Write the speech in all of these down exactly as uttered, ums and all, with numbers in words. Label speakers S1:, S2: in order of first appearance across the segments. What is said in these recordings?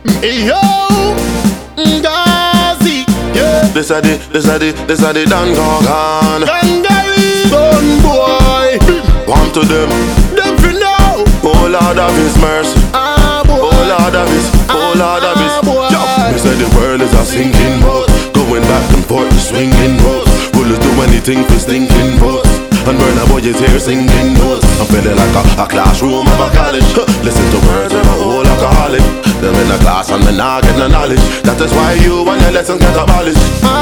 S1: Hey yo, Ngazi, yeah.
S2: This a the, this a the, this a the Dan Gorgon.
S1: Gangari, gun boy.
S2: Warm to them.
S1: Them for now.
S2: Oh Lord of His mercy.
S1: Ah boy.
S2: Oh Lord of His, oh Lord of His.
S1: Ah, boy.
S2: Yo, me say the world is a sinking boat, going back and forth, swinging boats. Bullets do anything for stinking boats. And Burna Boy is here singing notes. I'm feeling like a, a classroom of a college. Listen to words of a whole alcoholic. Them in a class and me not get no knowledge. That is why you and your lessons get abolished.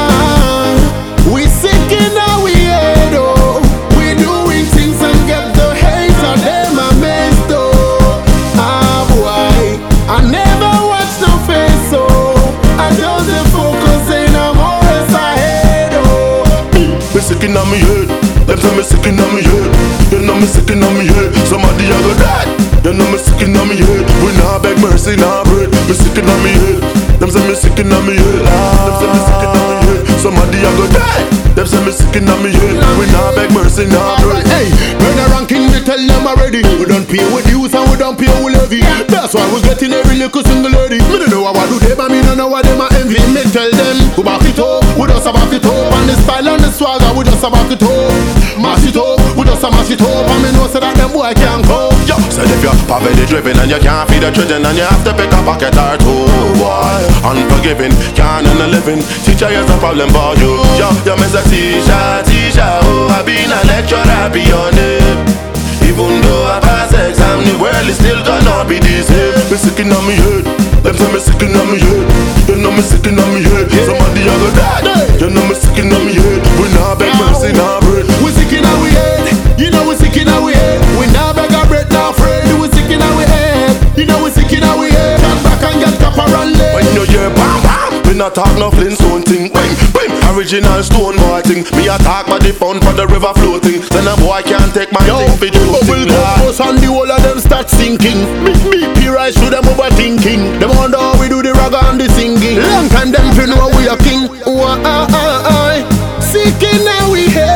S1: Ah, we sick in our head, oh. We doing things and get the hate of them amazed, oh. Ah boy, I never watch no face, oh. I just dey focus in I'm always ahead, oh.
S2: Me sick in my head. Them say me sick in my head. You know me sick in my head. Somebody a go die. You know me sick in my head. We nah beg mercy, nah bread. Me sick in my head. Them say me sick in my head. Them say me sick in my head. Somebody a go die. Them say me sick in my head. We nah beg mercy, nah bread.
S1: Hey, when I ranking, me tell them already. We don't pay with dues and we don't pay with levy. That's why we getting every little single lady. Me don't know how I do them, I mean I know what them a envy. Me tell them, we back it up, we just about it up. And the style and the swagger, we just about it up. Mash it up, we just a mash it up. And me know say that them boy can't go.
S2: Yo, said if you're poverty driven and you can't feed the children and you have to pick a pocket or two, boy, unforgiving, can't earn a living. Teacher is a problem for you. Yo, you miss a teacher, teacher, oh, I been a lecturer, be on it. Even though I pass exam, the world is still gonna be the same. Me sick in my head, them say me sick in my head. You know me sick in my head. Somebody a go die. You know me sick in my head. We nah beg mercy, nah bread.
S1: We sick in our head, you know we sick in our head. We nah beg a bread, nah afraid. We sick in our head, you know we sick in our head. Turn back and get copper and lead.
S2: When you hear bam bam, we not talk no Flintstone thing. Bang bang, original stone boy thing. Me a talk about the fun for the river floating. Then a boy can't take my
S1: Yo,
S2: thing for
S1: bubble bubbles and the whole of them start sinking. Me, me, P-Rise to them overthinking. Them wonder how we do the ragga and the singing. Long time them to know we a king. Wah, ah, ah, ah. Sick in our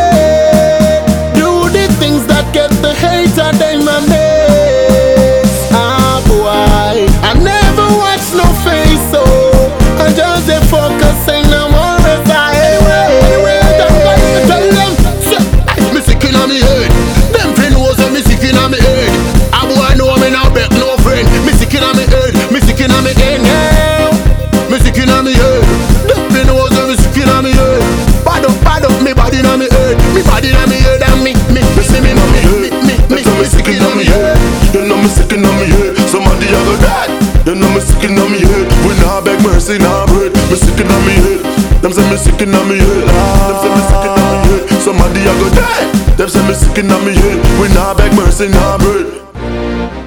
S1: head. Do the things that get the hate of them and this. Ah boy, I never watch no face, so I just dey focusing I'm always ahead. Anyway, them guys tell them, say, me sick in my head. Them friend knows that me sick in my head. A boy know me now beg no friend. Me sick in my head, me sick in my head now. Me sick in my head. Them friend knows that me sick in my head. Bad up, bad up, me body in my head. Me body in my head and me, me, me see me, me, me, me, me, me sick in my head.
S2: You know me sick in my head. Somebody a go die. You know me sick in my head. We nah beg mercy, nah bread. Me sick in my head. Them say me sick in my head. Them say me sick in my head. Somebody a go die. Them say me sick in my head. We nah beg mercy, nah bread.